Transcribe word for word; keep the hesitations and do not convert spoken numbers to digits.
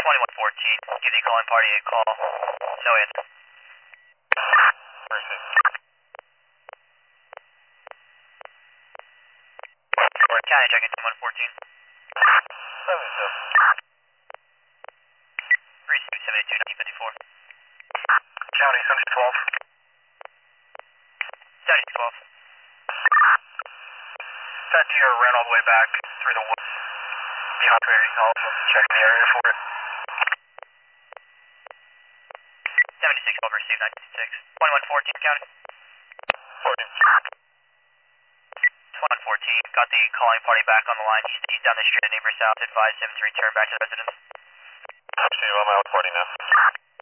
twenty-one fourteen, give the calling party a call. No answer. Orange County, checking twenty-one fourteen. seventy-seven. Receive seventy-two, nineteen fifty-four. County, seventy twelve. seventy twelve. That deer ran all the way back through the woods behind Prairie Health and checking the area for it. seventy-six twelve, receive nineteen six. twenty-one fourteen, county. fourteen. twenty-one fourteen, got the calling party back on the line. He's, he's down the street at neighbor south. Advise him to return back to the residence. I'm seeing you on my party now.